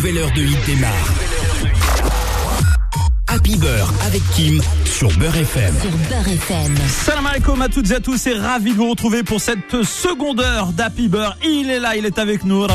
nouvelle heure de hit démarre. Happy Beurre avec Kim sur Beurre FM. Salam alaikum à toutes et à tous et ravi de vous retrouver pour cette seconde heure d'Happy Beurre. Il est là, il est avec nous.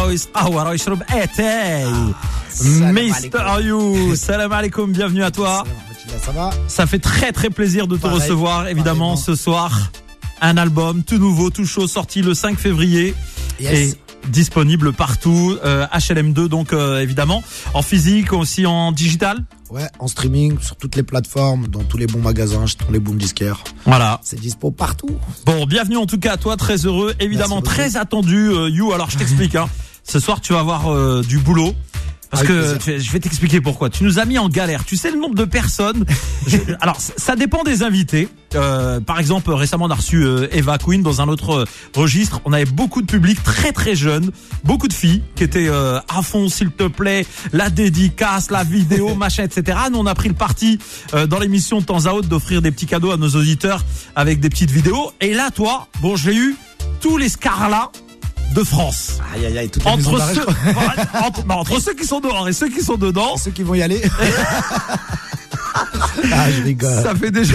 Mr. You. Salam alaikum, bienvenue à toi. Ça va? Ça fait très très plaisir de te recevoir évidemment ce soir. Un album tout nouveau, tout chaud, sorti le 5 février. Yes. Et disponible partout, HLM2 donc évidemment, en physique aussi en digital. Ouais, en streaming, sur toutes les plateformes, dans tous les bons magasins, tous les bons disquaires. Voilà. C'est dispo partout. Bon, bienvenue en tout cas à toi, très heureux, évidemment très attendu, You. Alors je t'explique, ce soir tu vas avoir du boulot. Parce que je vais t'expliquer pourquoi. Tu nous as mis en galère. Tu sais le nombre de personnes. Alors ça dépend des invités. Par exemple, récemment on a reçu Eva Queen dans un autre registre. On avait beaucoup de public très très jeune, beaucoup de filles qui étaient à fond, s'il te plaît, la dédicace, la vidéo, machin, etc. Nous on a pris le parti dans l'émission de temps à autre d'offrir des petits cadeaux à nos auditeurs avec des petites vidéos. Et là, toi, bon, j'ai eu tous les scarlats de France. Aïe aïe aïe, toutes les maisons d'arrêt, entre ceux qui sont dehors et ceux qui sont dedans. Ceux qui vont y aller. Ah, je rigole. Ça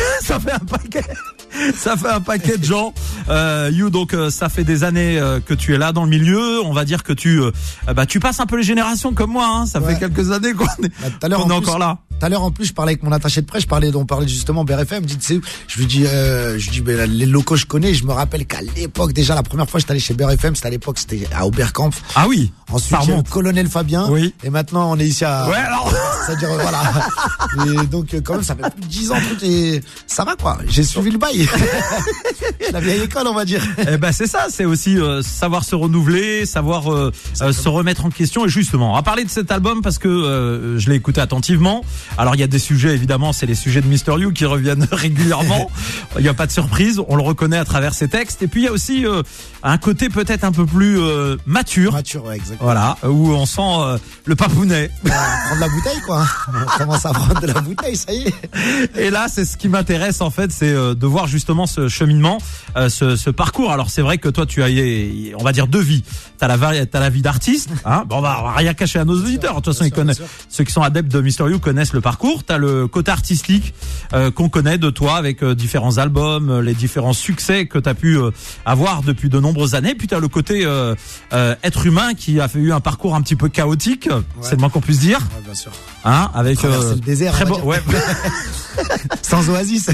fait un paquet de gens. You, donc ça fait des années que tu es là dans le milieu. On va dire que tu passes un peu les générations comme moi. Hein. Ça fait quelques années qu'on est encore là. Tout à l'heure, en plus, je parlais avec mon attaché de presse, on parlait justement BRFM, me dit, tu sais, je lui dis, ben, les locaux je connais, je me rappelle qu'à l'époque, déjà, la première fois que j'étais allé chez BRFM, c'était à Oberkampf. Ah oui. Ensuite, il y a Colonel Fabien. Oui. Et maintenant, on est ici à... Ouais, alors. C'est-à-dire, voilà. Et donc, quand même, ça fait plus de 10 ans, et ça va, quoi. J'ai suivi le bail. La vieille école, on va dire. Eh ben, c'est ça, c'est aussi, savoir se renouveler, savoir, se remettre en question. Et justement, on va parler de cet album parce que, je l'ai écouté attentivement. Alors il y a des sujets, évidemment, c'est les sujets de Mr. You qui reviennent régulièrement. Il n'y a pas de surprise, on le reconnaît à travers ses textes. Et puis il y a aussi un côté peut-être un peu plus mature. Mature, ouais, exactement. Voilà, où on sent le papounet. Prendre la bouteille, quoi. On commence à prendre de la bouteille, ça y est. Et là, c'est ce qui m'intéresse en fait, c'est de voir justement ce cheminement, ce parcours. Alors c'est vrai que toi, tu as, on va dire, deux vies. T'as la vie d'artiste. Hein. Bon, on va rien cacher à nos auditeurs. De toute façon, ils connaissent. Ceux qui sont adeptes de Mr. You connaissent le parcours. T'as le côté artistique qu'on connaît de toi avec différents albums, les différents succès que t'as pu avoir depuis de nombreuses années. Puis t'as le côté être humain qui a eu un parcours un petit peu chaotique, c'est le moins qu'on puisse dire. Ouais, bien sûr. Hein, avec le désert, très beau, ouais. Sans oasis.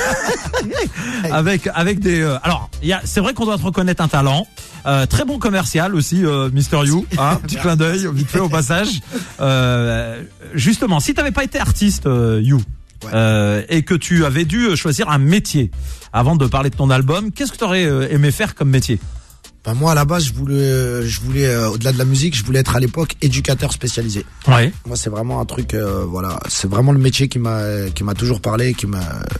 avec des alors c'est vrai qu'on doit te reconnaître un talent. Très bon commercial aussi, Mr. You. Hein, petit clin d'œil, vite fait au passage. Justement, si t'avais pas été artiste, You, et que tu avais dû choisir un métier avant de parler de ton album, qu'est-ce que t'aurais aimé faire comme métier? Ben moi à la base je voulais au-delà de la musique, je voulais être à l'époque éducateur spécialisé. Ouais. Moi c'est vraiment un truc voilà, c'est vraiment le métier qui m'a toujours parlé, qui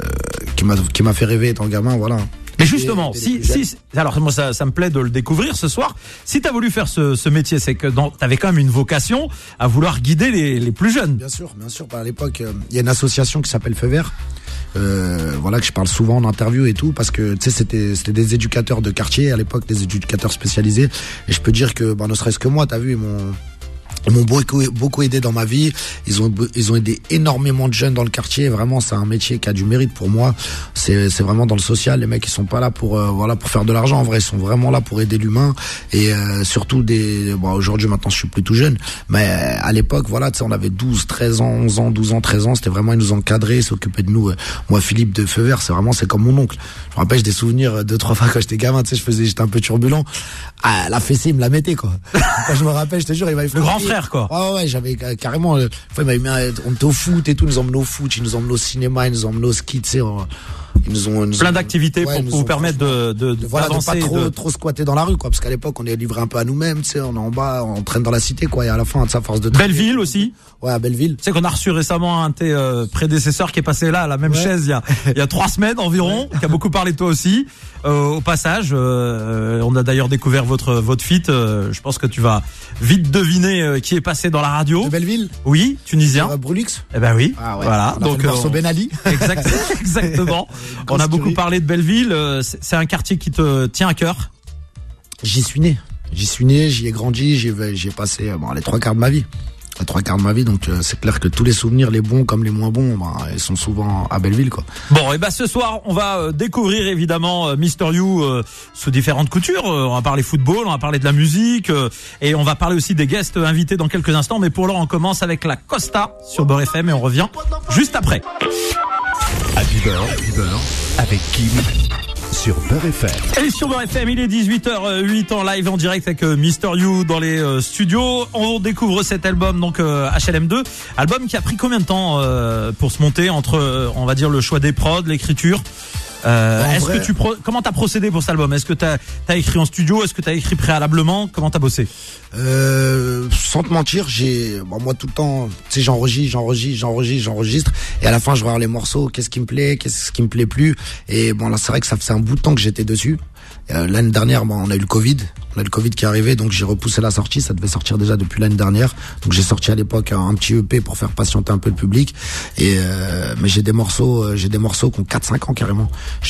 m'a fait rêver étant gamin, voilà. Mais justement, alors moi ça me plaît de le découvrir ce soir. Si t'as voulu faire ce métier, c'est que t'avais quand même une vocation à vouloir guider les plus jeunes. Bien sûr. À l'époque, il y a une association qui s'appelle Feu Vert. Voilà, que je parle souvent en interview et tout, parce que tu sais c'était des éducateurs de quartier à l'époque, des éducateurs spécialisés. Et je peux dire que ne serait-ce que moi, t'as vu, ils m'ont beaucoup aidé dans ma vie. Ils ont aidé énormément de jeunes dans le quartier. Vraiment, c'est un métier qui a du mérite pour moi. C'est vraiment dans le social. Les mecs, ils sont pas là pour faire de l'argent. En vrai, ils sont vraiment là pour aider l'humain. Et surtout aujourd'hui, maintenant, je suis plus tout jeune. Mais à l'époque, voilà, tu sais, on avait 12, 13 ans, 11 ans, 12 ans, 13 ans. C'était vraiment, ils nous encadraient, s'occupaient de nous. Moi, Philippe de Feu Vert, c'est comme mon oncle. Je me rappelle, j'ai des souvenirs 2-3 fois quand j'étais gamin, tu sais, j'étais un peu turbulent. Ah, la fessée, il me la mettait, quoi. Quand je me rappelle, je te jure, il m'avait fait le grand frère, quoi. Ouais, j'avais carrément, il m'avait mis, on était au foot et tout, ils nous emmenaient au foot, ils nous emmenaient au cinéma, ils nous emmenaient au ski, tu sais, ils nous ont plein d'activités pour vous permettre de pas trop squatter dans la rue, quoi, parce qu'à l'époque, on est livré un peu à nous-mêmes, tu sais, on est en bas, on traîne dans la cité, quoi, et à la fin, à force de Belleville aussi. Ouais, à Belleville. Tu sais qu'on a reçu récemment un de tes prédécesseurs qui est passé là, à la même chaise, il y a 3 semaines environ, qui a beaucoup parlé de toi aussi. Au passage, on a d'ailleurs découvert votre feat. Je pense que tu vas vite deviner qui est passé dans la radio. De Belleville. Oui, tunisien. Brulux. Eh ben oui. Ah ouais. Voilà. Donc le morceau Ben Ali. Exactement. On a beaucoup parlé de Belleville. C'est un quartier qui te tient à cœur. J'y suis né, j'y ai grandi, j'y ai passé les 3 quarts de ma vie. les 3 quarts de ma vie, donc c'est clair que tous les souvenirs, les bons comme les moins bons, ils sont souvent à Belleville, quoi. Bon, et ce soir, on va découvrir évidemment Mister You sous différentes coutures. On va parler football, on va parler de la musique, et on va parler aussi des guests invités dans quelques instants. Mais pour l'heure, on commence avec la Costa sur Beurre FM et on revient juste après. Happy Beurre avec Kim sur Beurre FM. Et sur Beurre FM, il est 18h08 en live en direct avec Mister You dans les studios. On découvre cet album, donc HLM2. Album qui a pris combien de temps pour se monter entre, on va dire, le choix des prods, l'écriture? Comment t'as procédé pour cet album? Est-ce que t'as écrit en studio? Est-ce que t'as écrit préalablement? Comment t'as bossé? Sans te mentir, moi tout le temps, tu sais, j'enregistre, et à la fin je regarde les morceaux, qu'est-ce qui me plaît, qu'est-ce qui me plaît plus, et bon là c'est vrai que ça faisait un bout de temps que j'étais dessus. L'année dernière, on a eu le Covid qui est arrivé, donc j'ai repoussé la sortie. Ça devait sortir déjà depuis l'année dernière, donc j'ai sorti à l'époque un petit EP pour faire patienter un peu le public. Mais j'ai des morceaux qui ont 4-5 ans carrément.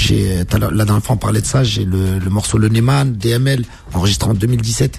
La dernière fois on parlait de ça, j'ai le morceau Le Neyman, DML, enregistré en 2017.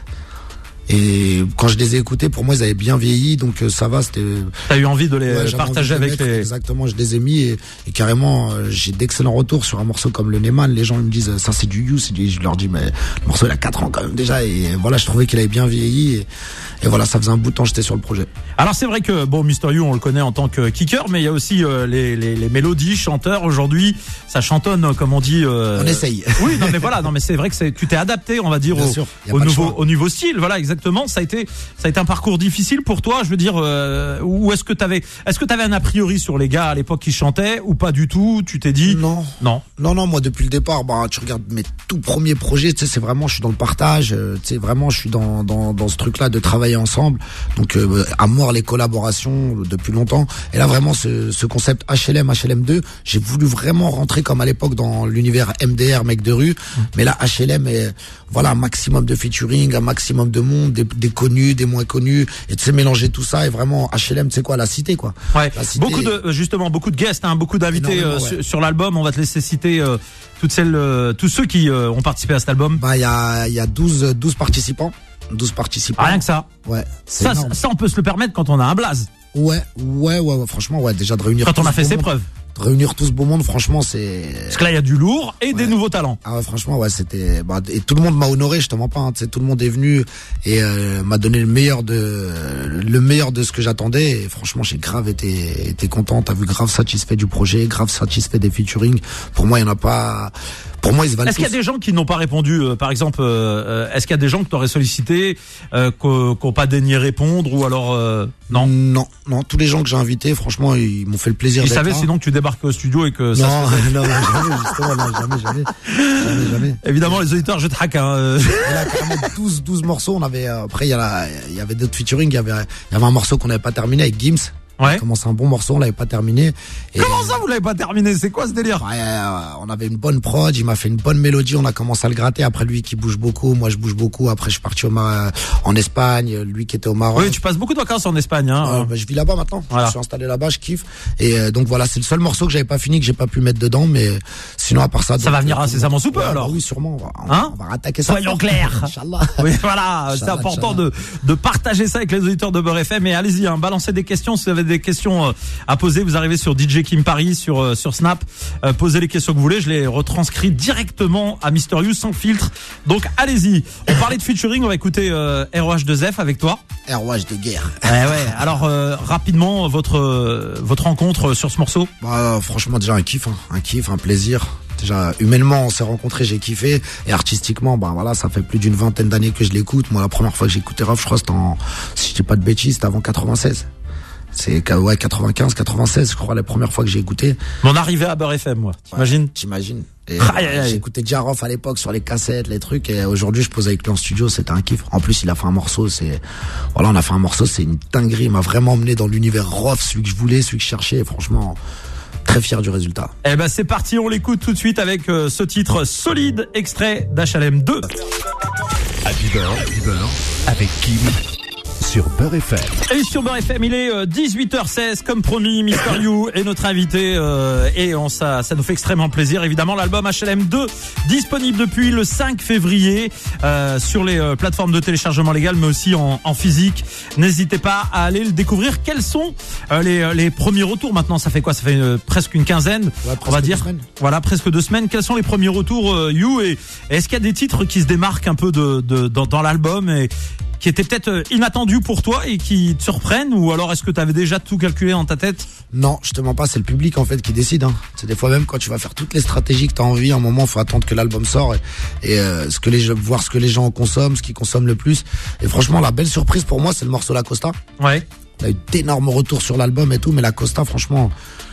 Et quand je les ai écoutés, pour moi, ils avaient bien vieilli, donc ça va. T'as eu envie de les partager avec les... Exactement, je les ai mis et carrément, j'ai d'excellents retours sur un morceau comme Le Neyman. Les gens ils me disent, ça c'est du You, je leur dis, mais le morceau il a 4 ans quand même déjà. Et voilà, je trouvais qu'il avait bien vieilli. Et voilà, ça faisait un bout de temps que j'étais sur le projet. Alors c'est vrai que Mister You, on le connaît en tant que kicker, mais il y a aussi les mélodies, chanteurs. Aujourd'hui, ça chantonne, comme on dit. On essaye. Oui, non mais c'est vrai que tu t'es adapté, on va dire, au nouveau style. Voilà, exactement. Ça a été un parcours difficile pour toi, je veux dire, ou est-ce que t'avais un a priori sur les gars à l'époque qui chantaient ou pas du tout? Tu t'es dit non, moi depuis le départ, tu regardes mes tout premiers projets, tu sais, c'est vraiment, je suis dans le partage, tu sais, vraiment, je suis dans ce truc-là de travailler ensemble. Donc à mort les collaborations depuis longtemps. Et là vraiment ce concept HLM2, j'ai voulu vraiment rentrer comme à l'époque dans l'univers MDR, mec de rue. Mais là HLM est voilà, un maximum de featuring, un maximum de monde, des connus, des moins connus, et tu sais mélanger tout ça. Et vraiment HLM, c'est quoi, la cité, quoi. Ouais. Cité, beaucoup de guests, beaucoup d'invités sur l'album. On va te laisser citer tous ceux qui ont participé à cet album. Il y a 12 participants. 12 participants. Rien que ça. Ouais. Ça on peut se le permettre quand on a un blaze. Ouais, franchement, ouais, déjà de réunir. Quand on a fait ses preuves. De réunir tout ce beau monde, franchement, c'est... Parce que là, il y a du lourd et des nouveaux talents. Ah ouais, franchement, ouais, c'était... et tout le monde m'a honoré, je te mens pas, hein, tu sais, tout le monde est venu et m'a donné le meilleur de ce que j'attendais. Et franchement, j'ai grave été content. T'as vu, grave satisfait du projet, grave satisfait des featuring. Pour moi, il y en a pas... Pour moi, ils se valent. Est-ce qu'il y a des gens qui n'ont pas répondu, par exemple, est-ce qu'il y a des gens que t'aurais sollicité, qui n'ont pas daigné répondre, ou alors non? Non, tous les gens que j'ai invités, franchement, ils m'ont fait le plaisir d'être là. Ils savaient sinon que tu débarques au studio et que ça non, jamais, justement, non, jamais. Évidemment, les auditeurs, je te hack, hein. Et là, carrément, 12 morceaux, on avait, après, il y avait d'autres featuring, il y avait un morceau qu'on n'avait pas terminé avec Gims. Ouais. On a commencé un bon morceau, on l'avait pas terminé. Et comment ça, vous l'avez pas terminé? C'est quoi ce délire? Ouais, on avait une bonne prod, il m'a fait une bonne mélodie, on a commencé à le gratter. Après, lui qui bouge beaucoup, moi je bouge beaucoup. Après, je suis parti en Espagne, lui qui était au Maroc. Oui, tu passes beaucoup de vacances en Espagne, hein. Je vis là-bas maintenant. Voilà. Je suis installé là-bas, je kiffe. Et donc voilà, c'est le seul morceau que j'avais pas fini, que j'ai pas pu mettre dedans, mais sinon à part ça. Ça va venir incessamment sous peu, alors. Oui, sûrement. On va rattaquer ça. Soyons clairs. Inch'Allah. Oui, voilà. C'est important de partager ça avec les auditeurs de Beurre FM. Et allez-y, balancez des questions si vous avez des questions à poser. Vous arrivez sur DJ Kim Paris sur Snap, posez les questions que vous voulez, je les retranscris directement à Mister You sans filtre. Donc allez-y. On parlait de featuring, on va écouter ROH2F avec toi. ROH de guerre. Ouais. Alors rapidement votre rencontre sur ce morceau. Franchement déjà un kiff, un plaisir. Déjà humainement on s'est rencontrés, j'ai kiffé, et artistiquement voilà, ça fait plus d'une 20aine d'années que je l'écoute. Moi la première fois que j'ai écouté Rof, je crois c'était si je dis pas de bêtises, c'était avant 96. C'est 95, 96, je crois, la première fois que j'ai écouté. Mon arrivée à Beurre FM, moi. T'imagines? T'imagines. J'ai écouté Jaroff à l'époque sur les cassettes, les trucs, et aujourd'hui je pose avec lui en studio, c'était un kiff. En plus il a fait un morceau, on a fait un morceau, c'est une dinguerie. Il m'a vraiment emmené dans l'univers Rof, celui que je voulais, celui que je cherchais, et franchement, très fier du résultat. C'est parti, on l'écoute tout de suite avec ce titre solide, extrait d'HLM2. Happy Beurre avec Kim sur Beurre FM. Et sur Beurre FM, il est 18h16, comme promis, Mister You est notre invité et ça nous fait extrêmement plaisir. Évidemment, l'album HLM 2 disponible depuis le 5 février sur les plateformes de téléchargement légal, mais aussi en physique. N'hésitez pas à aller le découvrir. Quels sont les premiers retours maintenant? Ça fait quoi? Ça fait presque une quinzaine, on va dire. Voilà, presque 2 semaines. Quels sont les premiers retours, You? Et est-ce qu'il y a des titres qui se démarquent un peu dans l'album et qui étaient peut-être inattendus pour toi et qui te surprennent, ou alors est-ce que tu avais déjà tout calculé dans ta tête? Non, je te mens pas, c'est le public en fait qui décide. C'est des fois même quand tu vas faire toutes les stratégies que tu as envie, à un moment faut attendre que l'album sort et voir ce que les gens consomment, ce qu'ils consomment le plus. Et franchement, la belle surprise pour moi, c'est le morceau La Costa. Ouais. On a eu d'énormes retours sur l'album et tout, mais La Costa, franchement,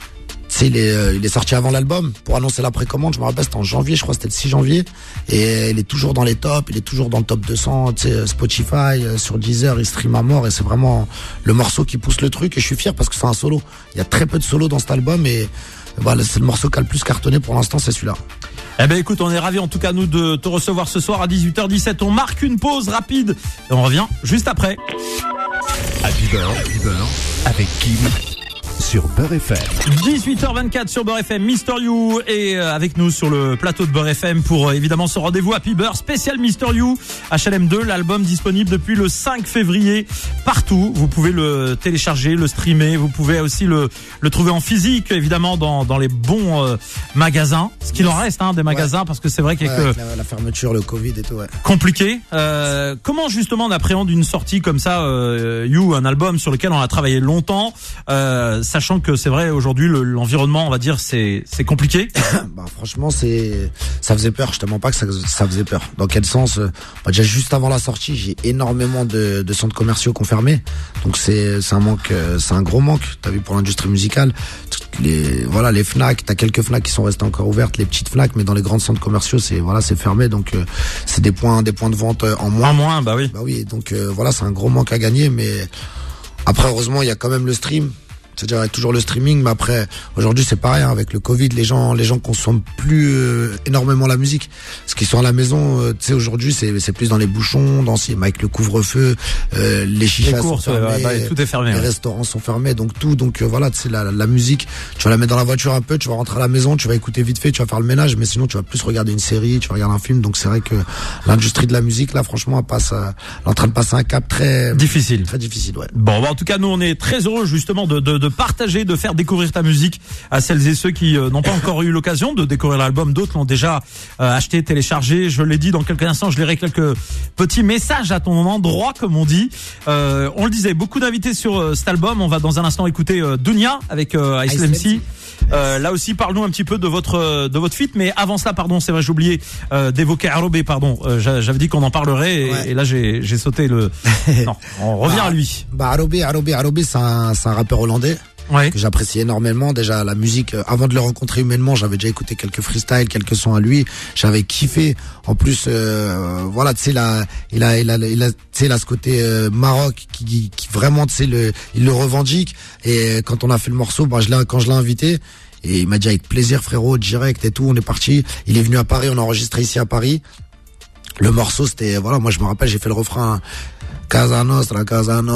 il est sorti avant l'album pour annoncer la précommande. Je me rappelle, c'était en janvier, je crois, c'était le 6 janvier. Et il est toujours dans les tops, il est toujours dans le top 200, Spotify, sur Deezer, il stream à mort. Et c'est vraiment le morceau qui pousse le truc. Et je suis fier parce que c'est un solo. Il y a très peu de solos dans cet album et voilà, c'est le morceau qui a le plus cartonné pour l'instant, c'est celui-là. Eh ben écoute, on est ravis en tout cas nous de te recevoir ce soir à 18h17. On marque une pause rapide et on revient juste après. Happy Beurre avec Kim sur Beurre FM. 18h24 sur Beurre FM, Mister You est avec nous sur le plateau de Beurre FM pour évidemment ce rendez-vous Happy Beurre spécial Mister You HLM 2, l'album disponible depuis le 5 février partout. Vous pouvez le télécharger, le streamer, vous pouvez aussi le trouver en physique évidemment dans les bons magasins, ce qu'il en reste des magasins, parce que c'est vrai qu'avec la fermeture, le Covid et tout, compliqué. Comment justement on appréhende une sortie comme ça, You, un album sur lequel on a travaillé longtemps, sachant que c'est vrai aujourd'hui l'environnement, on va dire, c'est compliqué. Bah franchement, ça faisait peur. Je te mens pas que ça faisait peur. Dans quel sens? Déjà juste avant la sortie, j'ai énormément de centres commerciaux qui ont fermé. Donc c'est un manque, c'est un gros manque. T'as vu, pour l'industrie musicale, les Fnac, t'as quelques Fnac qui sont restées encore ouvertes, les petites Fnac, mais dans les grands centres commerciaux, c'est fermé. Donc c'est des points de vente en moins. En moins, bah oui. Bah oui. Donc c'est un gros manque à gagner, mais après heureusement il y a quand même le stream. C'est-à-dire, il y a toujours le streaming, mais après, aujourd'hui, c'est pareil, avec le Covid, les gens consomment plus énormément la musique. Parce qu'ils sont à la maison, tu sais, aujourd'hui, c'est plus dans les bouchons, avec le couvre-feu, les chichas sont fermés, tout est fermé. Les restaurants sont fermés, donc tout. Donc voilà, tu sais, la musique, tu vas la mettre dans la voiture un peu, tu vas rentrer à la maison, tu vas écouter vite fait, tu vas faire le ménage, mais sinon, tu vas plus regarder une série, tu vas regarder un film. Donc c'est vrai que l'industrie de la musique, là, franchement, elle est en train de passer un cap très difficile. Très difficile, ouais. Bon, en tout cas, nous, on est très heureux, justement, de partager, de faire découvrir ta musique à celles et ceux qui n'ont pas encore eu l'occasion de découvrir l'album. D'autres l'ont déjà acheté, téléchargé. Je l'ai dit, dans quelques instants, je lirai quelques petits messages à ton endroit, comme on dit. On le disait, beaucoup d'invités sur cet album. On va dans un instant écouter Dunia avec Ice MC. Là aussi, parle-nous un petit peu de votre feat. Mais avant cela, pardon, c'est vrai, j'ai oublié d'évoquer Arobé, pardon. J'avais dit qu'on en parlerait et là j'ai sauté le. Non, on revient à lui. Arobé, c'est un rappeur hollandais. Ouais. Que j'apprécie énormément. Déjà, la musique, avant de le rencontrer humainement, j'avais déjà écouté quelques freestyles, quelques sons à lui. J'avais kiffé. En plus, tu sais, il a ce côté Maroc qui vraiment, tu sais, il le revendique. Et quand on a fait le morceau, quand je l'ai invité, et il m'a dit avec plaisir, frérot, direct et tout, on est parti. Il est venu à Paris, on a enregistré ici à Paris. Le morceau, c'était, moi je me rappelle, j'ai fait le refrain. Casa Nostra.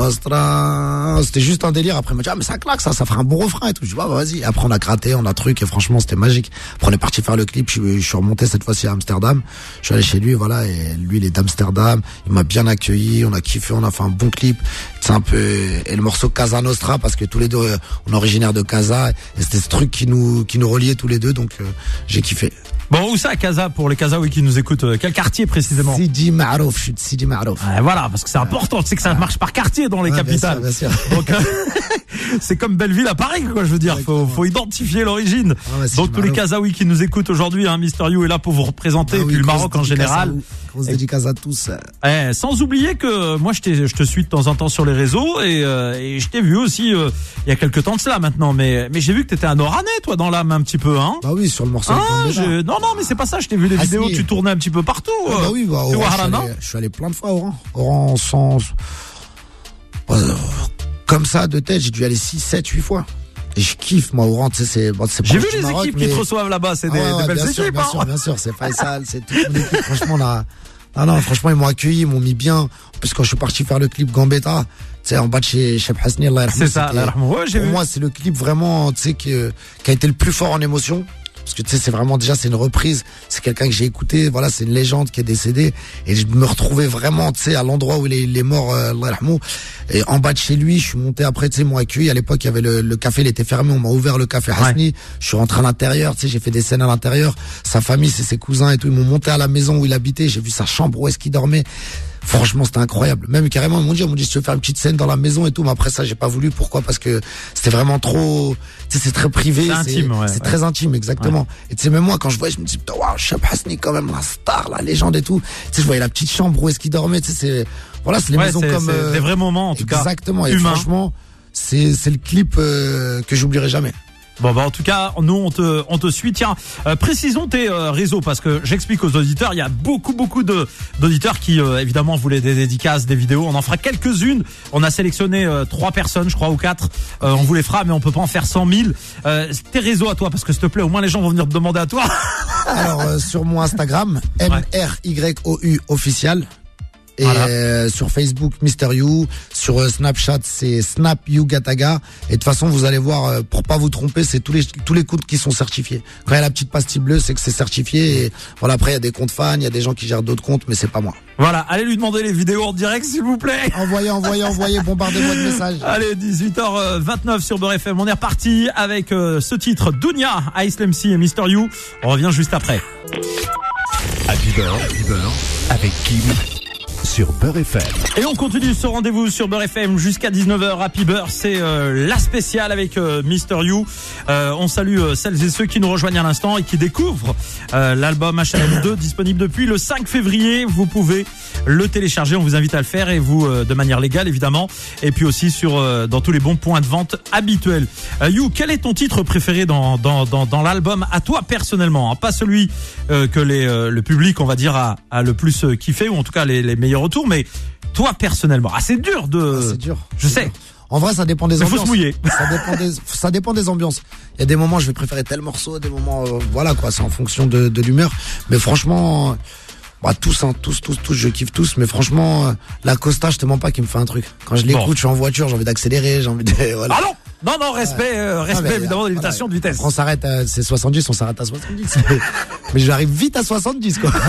C'était juste un délire. Après, il m'a dit, mais ça claque, ça fera un bon refrain et tout. Je dis, vas-y. Après, on a gratté, on a truc, et franchement, c'était magique. Après, on est parti faire le clip. Je suis remonté cette fois-ci à Amsterdam. Je suis allé chez lui, et lui, il est d'Amsterdam. Il m'a bien accueilli, on a kiffé, on a fait un bon clip. C'est un peu, et le morceau Casa Nostra, parce que tous les deux, on est originaire de Casa, et c'était ce truc qui nous reliait tous les deux, donc, j'ai kiffé. Bon, où ça, Casa, pour les Kazaouis qui nous écoutent? Quel quartier précisément? Sidi Marouf, je suis de Sidi Marouf. Voilà, parce que c'est important, tu sais que ça marche par quartier dans les capitales. Bien sûr. Donc, c'est comme Belleville à Paris, quoi, je veux dire. Faut identifier l'origine. Donc, tous les Kazaouis qui nous écoutent aujourd'hui, Mister You est là pour vous représenter, et puis le Maroc en général. On se dédicace à tous. Sans oublier que moi, je te suis de temps en temps sur les réseaux, et je t'ai vu aussi, il y a quelques temps de cela maintenant, mais j'ai vu que t'étais un Oranais, toi, dans l'âme, un petit peu, hein? Bah oui, sur le morceau. Non, mais c'est pas ça. Je t'ai vu des vidéos, tu tournais un petit peu partout. Bah oui, je suis allé plein de fois à Oran sans. Comme ça, de tête, j'ai dû aller 6, 7, 8 fois. Et je kiffe, moi, Oran, tu sais, c'est j'ai vu les Maroc, équipes qui te reçoivent là-bas, c'est des belles équipes. Bien sûr, c'est Faisal, c'est toute mon équipe. Franchement, là. Non, franchement, ils m'ont accueilli, ils m'ont mis bien. En plus, quand je suis parti faire le clip Gambetta, sais, en bas de chez Cheb Hasni, Allah yarhamou. C'est ça, Allah yarhamou. Ouais, j'ai pour vu. moi, c'est le clip vraiment, tu sais, qui a été le plus fort en émotion. Parce que tu sais, c'est vraiment déjà, c'est une reprise. C'est quelqu'un que j'ai écouté. Voilà, c'est une légende qui est décédée. Et je me retrouvais vraiment, tu sais, à l'endroit où il est mort, Allah yarhamou. Et en bas de chez lui, je suis monté après, tu sais, ils m'ont accueilli. À l'époque, il y avait le café, il était fermé. On m'a ouvert le café Hasni. Je suis rentré à l'intérieur, tu sais, j'ai fait des scènes à l'intérieur. Sa famille, c'est ses cousins et tout. Ils m'ont monté à la maison où il habitait. J'ai vu sa chambre, où est-ce qu'il dormait. Franchement, c'était incroyable. Même carrément, ils m'ont dit, si tu veux faire une petite scène dans la maison et tout. Mais après ça, j'ai pas voulu. Pourquoi? Parce que c'était vraiment trop, tu sais, c'est très privé. C'est intime, ouais. C'est très intime, exactement. Ouais. Et tu sais, même moi, quand je voyais, je me dis, putain, waouh, Cheb Hasni, quand même, la star, la légende et tout. Tu sais, je voyais la petite chambre où est-ce qu'il dormait. Tu sais, c'est les maisons comme, c'est des vrais moments, en tout cas. Exactement. Et humain. franchement, c'est le clip, que j'oublierai jamais. Bon bah en tout cas nous on te suit. Tiens, précisons tes réseaux parce que j'explique aux auditeurs, il y a beaucoup d'auditeurs qui évidemment voulaient des dédicaces, des vidéos. On en fera quelques-unes. On a sélectionné 3 personnes, je crois, ou 4. On vous les fera, mais on peut pas en faire 100 000. Tes réseaux à toi, parce que s'il te plaît, au moins les gens vont venir te demander à toi. Alors sur mon Instagram, MRYOU official. Et voilà. Sur Facebook, Mr. You. Sur Snapchat, c'est Snap You Gataga. Et de toute façon, vous allez voir, pour pas vous tromper, c'est tous les comptes qui sont certifiés. Quand il y a la petite pastille bleue, c'est que c'est certifié. Et voilà, après, il y a des comptes fans, il y a des gens qui gèrent d'autres comptes, mais c'est pas moi. Voilà, allez lui demander les vidéos en direct, s'il vous plaît. Envoyez, bombardez-moi de messages. Allez, 18h29 sur Beurre FM. On est reparti avec ce titre, Dounia, Ice MC et Mr. You. On revient juste après. Happy Beurre avec Kim sur Beurre FM. Et on continue ce rendez-vous sur Beurre FM jusqu'à 19h. Happy Beurre, c'est la spéciale avec Mr. You. On salue celles et ceux qui nous rejoignent à l'instant et qui découvrent l'album HLM 2 disponible depuis le 5 février. Vous pouvez le télécharger, on vous invite à le faire et vous de manière légale évidemment. Et puis aussi dans tous les bons points de vente habituels. You, quel est ton titre préféré dans l'album à toi personnellement, hein? Pas celui que le public on va dire a le plus kiffé ou en tout cas les meilleurs retours, mais toi personnellement. C'est dur c'est dur. Je sais. Dur. En vrai, ça dépend des ambiances. Faut se mouiller. Ça dépend des ambiances. Il y a des moments, je vais préférer tel morceau, des moments, voilà quoi, c'est en fonction de l'humeur. Mais franchement, tous, je kiffe tous. Mais franchement, la Costa, je te mens pas qu'il me fait un truc. Quand je l'écoute, je suis en voiture, j'ai envie d'accélérer, j'ai envie de, voilà. Ah non! Non, respect évidemment de limitation de vitesse. On s'arrête c'est 70, on s'arrête à 70. Mais j'arrive vite à 70, quoi.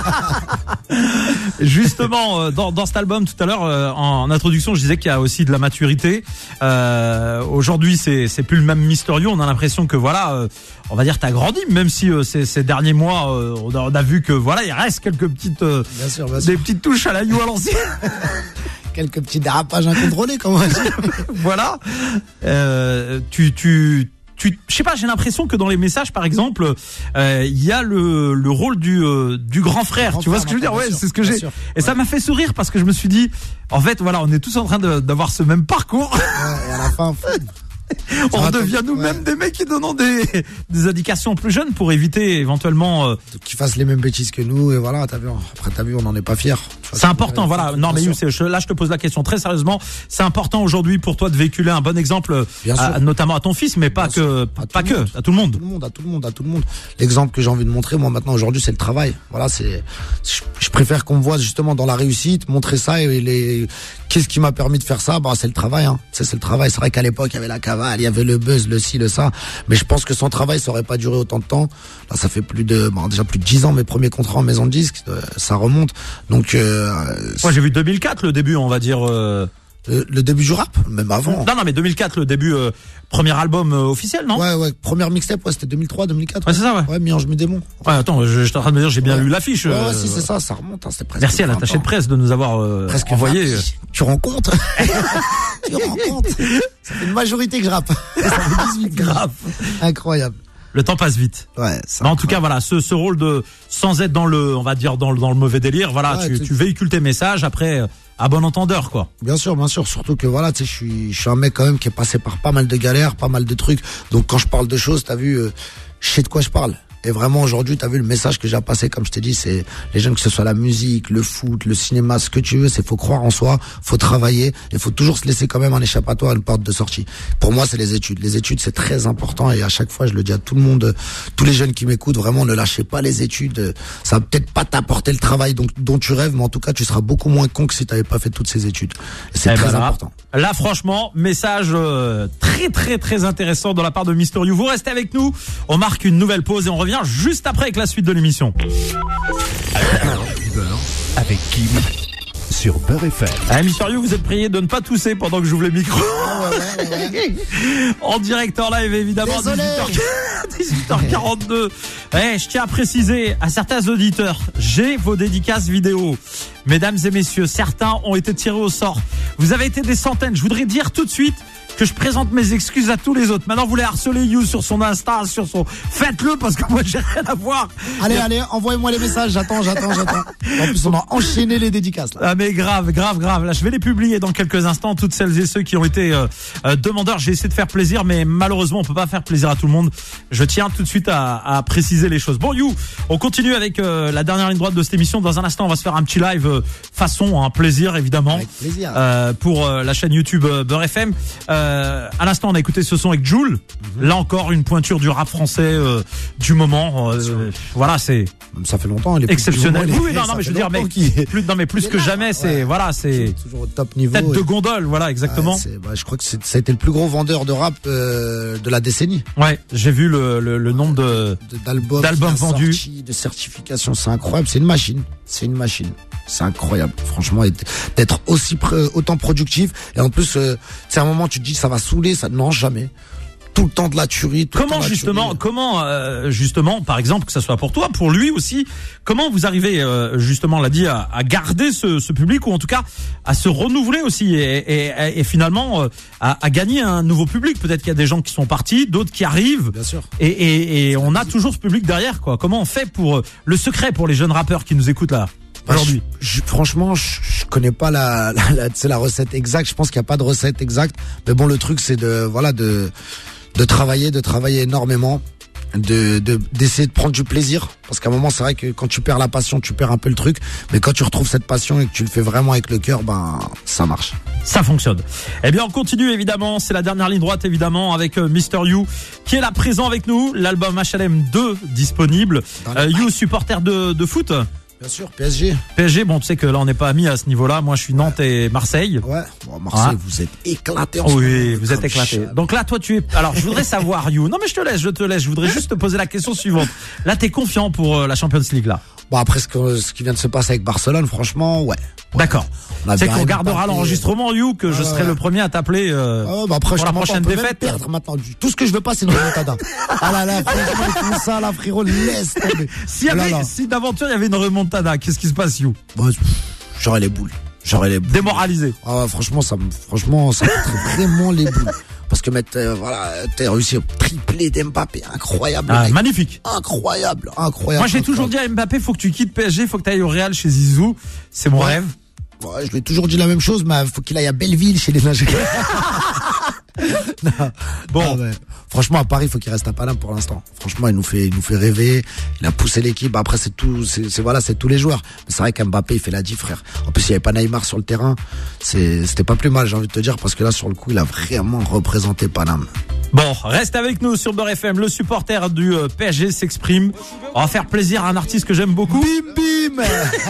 Justement, dans cet album, tout à l'heure, en introduction, je disais qu'il y a aussi de la maturité. Aujourd'hui, c'est plus le même Mr. You. On a l'impression que voilà, on va dire t'as grandi, même si ces derniers mois, on a vu que voilà, il reste quelques petites, bien sûr. Des petites touches à la You à l'ancienne. Quelques petits dérapages incontrôlés, comme on dit. Voilà. Je sais pas, j'ai l'impression que dans les messages, par exemple, il y a le rôle du grand frère. Tu vois ce que je veux dire? Ouais, c'est ce que j'ai. Et ça m'a fait sourire parce que je me suis dit, en fait, voilà, on est tous en train d'avoir ce même parcours. Ouais, et à la fin, on devient nous-mêmes des mecs qui donnent des indications plus jeunes pour éviter éventuellement qu'ils fassent les mêmes bêtises que nous. Et voilà, t'as vu, on n'en est pas fiers. C'est important, voilà. Non, mais là, je te pose la question très sérieusement. C'est important aujourd'hui pour toi de véhiculer un bon exemple, notamment à ton fils, mais à tout le monde. À tout le monde. L'exemple que j'ai envie de montrer, moi, maintenant, aujourd'hui, c'est le travail. Voilà, je préfère qu'on me voit justement dans la réussite, montrer ça et qu'est-ce qui m'a permis de faire ça? C'est le travail, hein. C'est le travail. C'est vrai qu'à l'époque, il y avait la cavale, il y avait le buzz, le ci, le ça. Mais je pense que sans travail, ça aurait pas duré autant de temps. Là, ça fait déjà plus de 10 ans, mes premiers contrats en maison de disque. Ça remonte. Donc, moi, j'ai vu 2004, le début, on va dire, le début du rap, même avant. Non, mais 2004, le début, premier album officiel, non? Ouais, première mixtape, c'était 2003, 2004. Ouais, c'est ça, ouais. Ouais, Mi-Ange, Mi-Démon. Ouais, attends, j'étais en train de me dire, j'ai bien lu l'affiche. Ouais, si, c'est ça remonte, hein, c'était presque. Merci à l'attaché de presse de nous avoir presque envoyé. Tu rends compte? Ça fait une majorité que je rappe. Ça fait 18 grave. Incroyable. Le temps passe vite. Ouais. Mais en tout cas, voilà, ce rôle sans être dans le mauvais délire, voilà, ouais, tu véhicules tes messages après, à bon entendeur, quoi. Bien sûr. Surtout que voilà, tu sais, je suis un mec quand même qui est passé par pas mal de galères, pas mal de trucs. Donc quand je parle de choses, t'as vu, je sais de quoi je parle. Et vraiment, aujourd'hui, t'as vu le message que j'ai passé, comme je t'ai dit, c'est les jeunes, que ce soit la musique, le foot, le cinéma, ce que tu veux, c'est faut croire en soi, faut travailler, et faut toujours se laisser quand même un échappatoire, une porte de sortie. Pour moi, c'est les études. Les études, c'est très important, et à chaque fois, je le dis à tout le monde, tous les jeunes qui m'écoutent, vraiment, ne lâchez pas les études. Ça va peut-être pas t'apporter le travail dont tu rêves, mais en tout cas, tu seras beaucoup moins con que si t'avais pas fait toutes ces études. Et c'est très important. Là, franchement, message très très très intéressant de la part de Mister You. Vous restez avec nous, on marque une nouvelle pause et on revient juste après avec la suite de l'émission. Avec Kim sur Beurre FM. Ah, Mister You, vous êtes prié de ne pas tousser pendant que j'ouvre le micro. En direct en live, évidemment. 18h42. Je tiens à préciser à certains auditeurs, j'ai vos dédicaces vidéo. Mesdames et messieurs, certains ont été tirés au sort. Vous avez été des centaines. Je voudrais dire tout de suite que je présente mes excuses à tous les autres. Maintenant, vous voulez harceler You sur son Insta, faites-le parce que moi, j'ai rien à voir. Allez, envoyez-moi les messages. J'attends. En plus, on a enchaîné les dédicaces, là. Ah, mais grave. Là, je vais les publier dans quelques instants. Toutes celles et ceux qui ont été demandeurs. J'ai essayé de faire plaisir, mais malheureusement, on peut pas faire plaisir à tout le monde. Je tiens tout de suite à préciser les choses. Bon, You, on continue avec la dernière ligne droite de cette émission. Dans un instant, on va se faire un petit live façon, un plaisir, évidemment. Avec plaisir. Pour la chaîne YouTube Beurre FM. À l'instant, on a écouté ce son avec Jul. Là encore, une pointure du rap français du moment. Voilà, c'est. Ça fait longtemps. Exceptionnel. Oui, non, mais je veux dire, plus que jamais, c'est toujours au top niveau. Tête de gondole, voilà, exactement. Je crois que ça a été le plus gros vendeur de rap de la décennie. Ouais, j'ai vu le nombre d'albums vendus, de certifications, c'est incroyable. C'est une machine. C'est incroyable, franchement, d'être autant productif. Et en plus, c'est un moment, tu te dis, ça va saouler, ça, non, jamais. Tout le temps de la tuerie. Comment justement, par exemple, que ça soit pour toi, pour lui aussi, comment vous arrivez, justement, on l'a dit, à garder ce public, ou en tout cas, à se renouveler aussi, et finalement, à gagner un nouveau public. Peut-être qu'il y a des gens qui sont partis, d'autres qui arrivent. Bien sûr. Et on a toujours ce public derrière, quoi. Comment on fait pour, le secret pour les jeunes rappeurs qui nous écoutent là? Aujourd'hui. Franchement, je connais pas la recette exacte. Je pense qu'il n'y a pas de recette exacte. Mais bon, le truc, c'est de travailler énormément, d'essayer de prendre du plaisir. Parce qu'à un moment, c'est vrai que quand tu perds la passion, tu perds un peu le truc. Mais quand tu retrouves cette passion et que tu le fais vraiment avec le cœur, ça marche. Ça fonctionne. Eh bien, on continue évidemment. C'est la dernière ligne droite évidemment avec Mister You qui est là présent avec nous. L'album HLM 2 disponible. You, supporter de foot? Bien sûr, PSG. Bon, tu sais que là, on n'est pas amis à ce niveau-là. Moi, je suis Nantes et Marseille. Ouais. Bon, Marseille, vous êtes éclatés. Oui, vous êtes éclatés. Donc là, toi, tu es. Alors, je voudrais savoir, You. Non, mais je te laisse. Je voudrais juste te poser la question suivante. Là, t'es confiant pour la Champions League, là? Bon, après ce qui vient de se passer avec Barcelone, franchement, ouais. D'accord. C'est qu'on gardera l'enregistrement, You, que je serai le premier à t'appeler après, pour la prochaine défaite. Perdre maintenant. Tout ce que je veux pas, c'est une remontada. Ah là, franchement, tout ça, là, frérot, laisse tomber. Si d'aventure il y avait une remontada, qu'est-ce qui se passe, You? J'aurais les boules. Démoralisé. Franchement, ça me ferait vraiment les boules. Parce que t'as réussi à tripler d'Mbappé, incroyable. Magnifique. Incroyable. Moi, j'ai toujours dit à Mbappé, faut que tu quittes PSG, faut que tu ailles au Real chez Zizou. C'est mon rêve. Ouais, je lui ai toujours dit la même chose, mais faut qu'il aille à Belleville chez les Nigériens. Bon, franchement, à Paris, il faut qu'il reste à Paname pour l'instant. Franchement, il nous fait rêver. Il a poussé l'équipe. Après, c'est tous les joueurs. Mais c'est vrai qu'Mbappé, il fait la diff, frère. En plus, il n'y avait pas Neymar sur le terrain. C'était pas plus mal, j'ai envie de te dire, parce que là, sur le coup, il a vraiment représenté Paname. Bon, reste avec nous sur Beurre FM. Le supporter du PSG s'exprime. On va faire plaisir à un artiste que j'aime beaucoup. Bim, bim.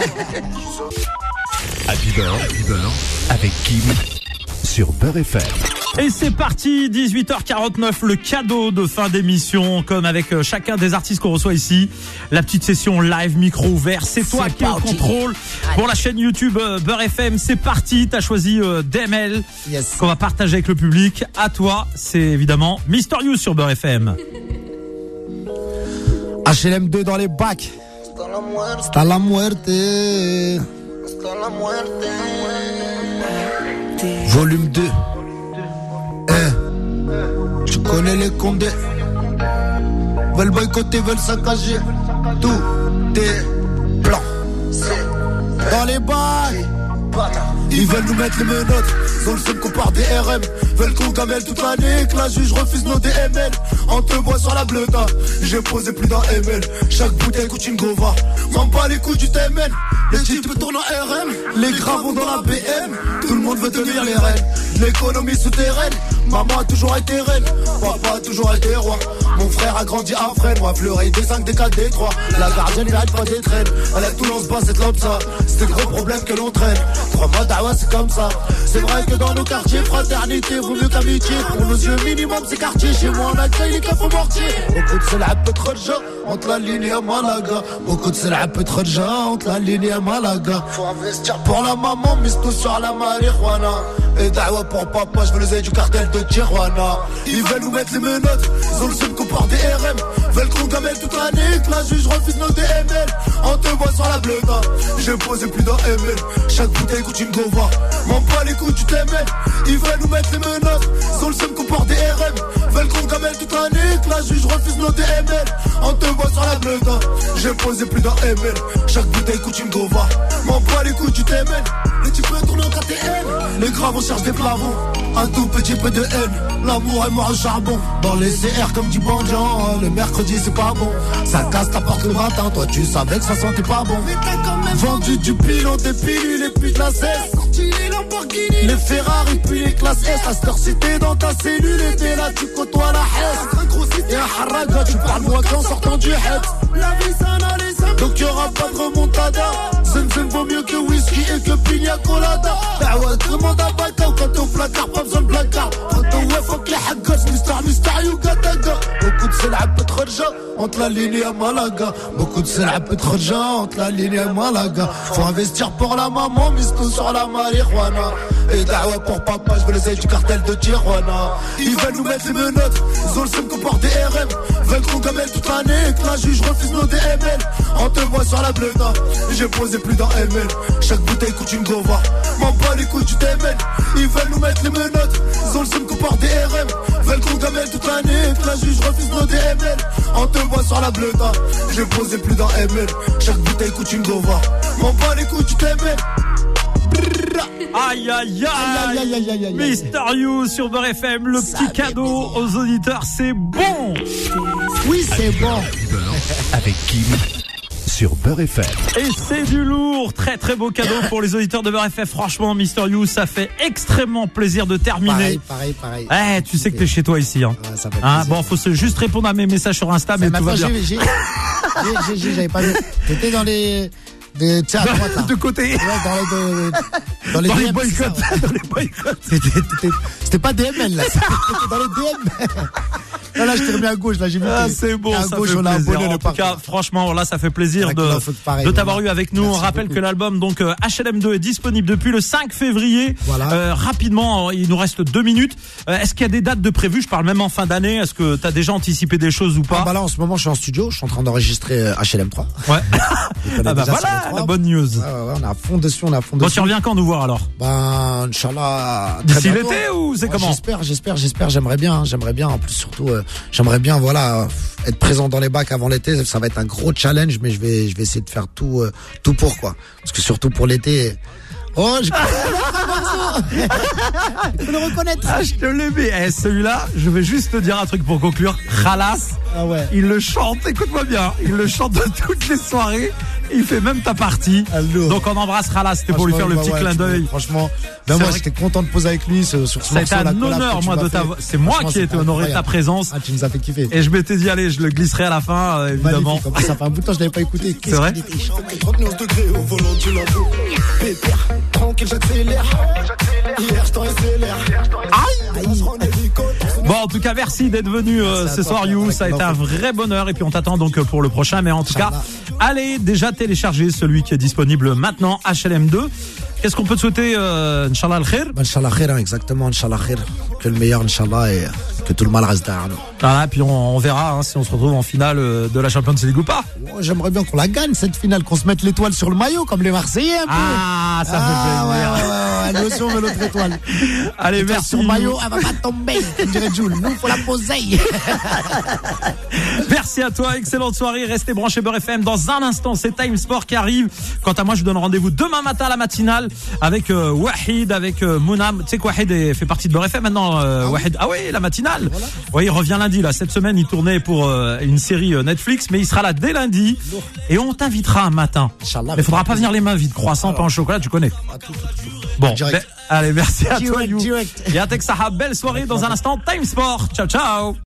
Happy Beurre avec Kim sur Beurre FM. Et c'est parti, 18h49, le cadeau de fin d'émission, comme avec chacun des artistes qu'on reçoit ici. La petite session live, micro ouvert, c'est toi qui es au contrôle. Pour la chaîne YouTube Beurre FM, c'est parti, t'as choisi DML, qu'on va partager avec le public. À toi, c'est évidemment Mister You sur Beurre FM. HLM 2 dans les bacs. Hasta la muerte. Volume 2. Tu connais les condés. Veulent boycotter, veulent saccager. Tout est blanc. Dans les bails. Ils veulent nous mettre les menottes, ils ont le seul qu'on part des RM. Veulent qu'on gamelle toute l'année, que la juge refuse nos DML. On te voit sur la bleuta, j'ai posé plus d'un ML. Chaque bouteille coûte une gova, m'en bats les couilles du TML. Les types tournent en RM, les gras vont dans la BM. Tout le monde veut tenir les rênes, l'économie souterraine. Maman a toujours été reine, papa a toujours été roi. Mon frère a grandi à Fresnes, moi fleuré des 5, des 4, des 3. La gardienne il arrête pas des traînes, elle a tout lance bas c'est comme ça. C'est des gros problèmes que l'on traîne, 3 mois d'Awa c'est comme ça. C'est vrai que dans nos quartiers, fraternité vaut mieux qu'amitié. Pour nos yeux minimum c'est quartier, chez moi on accueille les cafés mortiers. Beaucoup de c'est la pétrolja, entre la ligne et Malaga. Beaucoup de c'est la pétrolja, entre la ligne et Malaga. Faut investir pour la maman, mise tout sur la marijuana. Et d'Awa pour papa, je veux les aider du cartel de Tijuana. Ils veulent nous mettre les menottes, ils ont le seul qu'on part des RM. Veulent qu'on gamelle toute l'année, que la juge refuse nos DML. On te voit sur la bleuta, j'ai posé plus d'un ML. Chaque bouteille coûte une gova, m'en bats les couilles du TML. Ils veulent nous mettre les menottes, ils ont le seul qu'on part des RM. Veulent qu'on gamelle toute l'année, que la juge refuse nos DML. On te voit sur la bleuta, j'ai posé plus d'un ML. Chaque bouteille coûte une gova, m'en bats les couilles du TML. Les types tournent en KTM, les graves on cherche des plavons. Un tout petit peu de haine, l'amour est mort au charbon. Dans les CR comme du bandant, le mercredi c'est pas bon. Ça casse ta porte le matin, toi tu savais que ça sentait pas bon. Mais t'as quand même vendu du pilon, des pilules et puis de la cesse. Sorti les Lamborghini, les Ferrari puis les classes S. À cette heure si t'es dans ta cellule et t'es là tu côtoies la haine. Et un haraga, tu parles moi qu'en sortant du head. La vie ça n'allait ça, donc y'aura pas de remontada. Zen vaut mieux que whisky et que pina colada. Dawa demande à Baka ou quand t'es au placard, pas besoin de placard. Quand t'es ouais faut que les haggos, Mister Yuga Daga. Beaucoup de c'est la pétrolja, entre la ligne et Malaga. Beaucoup de c'est la pétrolja, entre la ligne et Malaga. Faut investir pour la maman, mise tout sur la marijuana. Et Dawa pour papa, je veux les aider du cartel de Tijuana. Ils veulent nous mettre les menottes, ils ont le seum qu'on porte des RM. Veulent qu'on gamelle toute l'année, que la juge refuse nos DML. On te voit sur la bleuta, j'ai posé plus d'un ML. Chaque bouteille coûte une gova, m'en bats les couilles du TML. Ils veulent nous mettre les menottes, ils ont le seum qu'on porte des RM. Veulent qu'on gamelle toute l'année, que la juge refuse nos DML. On te voit sur la bleuta, j'ai posé plus d'un ML. Chaque bouteille coûte une gova, m'en bats les couilles du TML. Aïe aïe aïe, Mister You sur Beurre FM, le petit cadeau aux auditeurs, c'est bon. Oui, c'est bon. Beurre avec Kim sur Beurre FM. Et c'est du lourd, très très beau cadeau pour les auditeurs de Beurre FM. Franchement, Mister You, ça fait extrêmement plaisir de terminer. Pareil. Tu sais que t'es chez toi ici, hein. Ouais, ça fait plaisir. Bon, faut juste répondre à mes messages sur Insta, mais tout va bien. J'avais pas vu. T'étais dans les... tu sais, à droite, là. De côté. Ouais, dans les DM, boycotts. Dans les boycotts. C'était pas DML, là. C'était dans les DM. Là, je t'ai remis à gauche, là, j'ai vu. C'est bon, à ça gauche, fait on a plaisir. abonné En tout cas, franchement, là, ça fait plaisir de t'avoir eu avec nous. Merci On rappelle beaucoup. que l'album, donc, HLM2 est disponible depuis le 5 février. Voilà. Rapidement, il nous reste 2 minutes. Est-ce qu'il y a des dates de prévues? Je parle même en fin d'année. Est-ce que t'as déjà anticipé des choses ou pas? Là, en ce moment, je suis en studio, je suis en train d'enregistrer HLM3. Ouais. Voilà, la bonne news. Ouais, on est à fond dessus, Bon, tu reviens quand nous voir alors? Inch'Allah. D'ici l'été ou c'est comment? J'espère, j'aimerais bien. En plus, surtout, j'aimerais bien, être présent dans les bacs avant l'été. Ça va être un gros challenge, mais je vais essayer de faire tout pour, quoi. Parce que surtout pour l'été. Oh, je peux le reconnaître. Je te l'ai mis. Celui-là, je vais juste te dire un truc pour conclure. Khalas. Ah ouais. Il le chante, écoute-moi bien. Il le chante de toutes les soirées. Il fait même ta partie. Alors. Donc on embrasse Khalas. C'était pour lui faire le petit clin d'œil. Franchement, moi j'étais content de poser avec lui sur ce morceau. C'était un honneur, moi, de t'avoir. C'est moi qui ai été honoré de ta présence. Tu nous as fait kiffer. Et je m'étais dit, allez, je le glisserai à la fin, évidemment. Magnifique. Ça fait un bout de temps que je l'avais pas écouté. C'est vrai? 39 degrés au volant du lambeau. Pépère, tranquille, j'accélère. Hier, je t'en SLR. Bon, en tout cas, merci d'être venu ce soir, You. Ça a été un vrai bonheur. Et puis, on t'attend donc pour le prochain. Mais en tout cas, allez déjà télécharger celui qui est disponible maintenant, HLM2. Qu'est-ce qu'on peut te souhaiter, Inch'Allah al-Khair? Inch'Allah khair, exactement, Inch'Allah khair. Que le meilleur, Inch'Allah, et que tout le mal reste derrière nous. Voilà, puis on verra hein, si on se retrouve en finale de la Champions League ou pas. Oh, j'aimerais bien qu'on la gagne cette finale, qu'on se mette l'étoile sur le maillot comme les Marseillais un peu. Ah, ça fait plaisir. Ouais. Nous aussi on veut notre étoile. Allez, L'étoile merci. sur le maillot, elle va pas tomber, comme dirait Jules. Nous, faut la poser. Merci à toi, excellente soirée. Restez branchés Beurre FM. Dans un instant, c'est Time Sport qui arrive. Quant à moi, je vous donne rendez-vous demain matin à la matinale avec Wahid, avec Mounam. Tu sais que Wahid fait partie de Beurre FM maintenant. Wahid, ah oui, la matinale. Voilà. Oui, il revient lundi là. Cette semaine, il tournait pour une série Netflix, mais il sera là dès lundi. Et on t'invitera un matin. Inch'Allah. Mais faudra pas venir les mains vides. Croissant, pain au chocolat, tu connais. Bon, allez, merci à toi, You. Direct. Et à Texaha, belle soirée dans un instant. Time Sport. Ciao, ciao.